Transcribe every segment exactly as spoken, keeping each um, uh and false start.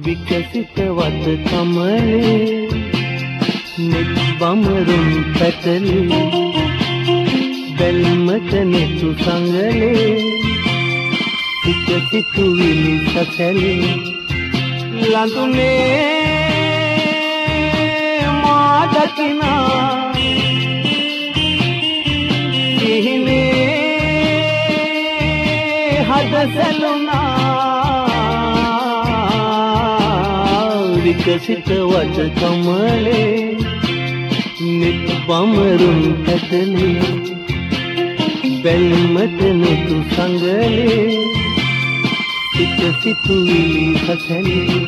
විකසිත වත කමලේ නෙත් බමරුන් පැටලේ බැල්මට නෙතු සංගලේ විකසිත විලි සැසලේ ලඳුනේ මා දකිනා සිහිනේ හද සැලුනා විකසිත වත කමලේ නෙත් බමරුන් පැටලේ බැල්මට නෙතු සංගලේ විකසිත විලි සැසලේ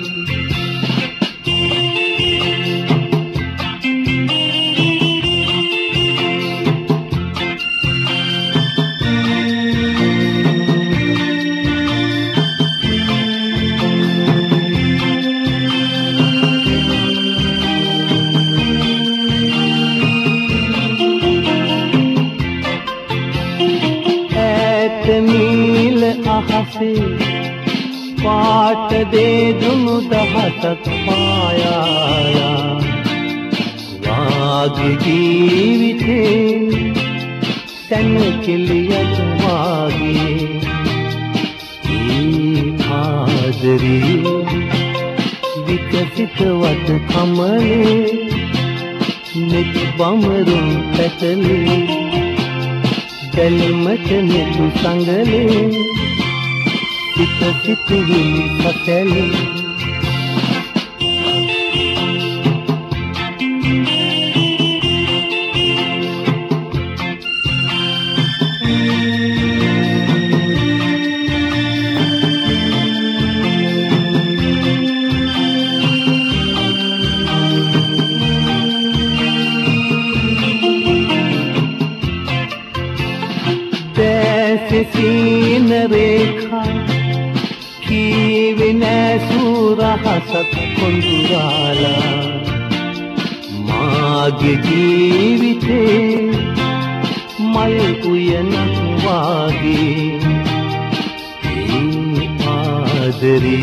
नील आहसे पाट दे दुनु दहसत पाया वाग जीविते तन किलियत वागे आदरी विकसित वत कमले नित बमरुन पैटले बැල්මට නෙතු සංගලේ විකසිත විලි සැසලේ सीन रेखा कीविन सूरहसत कुंदुराला मागे जीविते मल उयन वागे आदरी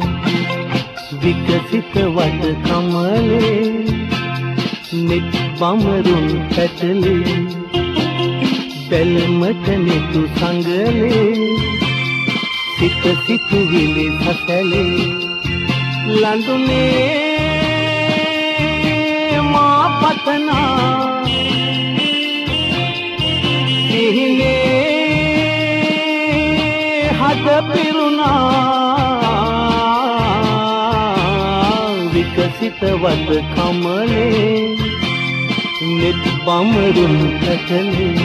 विकसित वत कमले नित बमरुन पैटले බැල්මට නෙතු සංගලේ සිත සිතුවිලි සැසලේ ලඳුනේ මා පතනා සිහිනේ හද පිරුණා විකසිත වත කමලේ නෙත් බමරුන් පැටලේ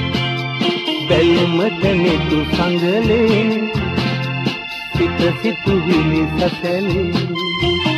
බැල්මට නෙතු සංගලේ සිත සිතුවිලි සැසලේ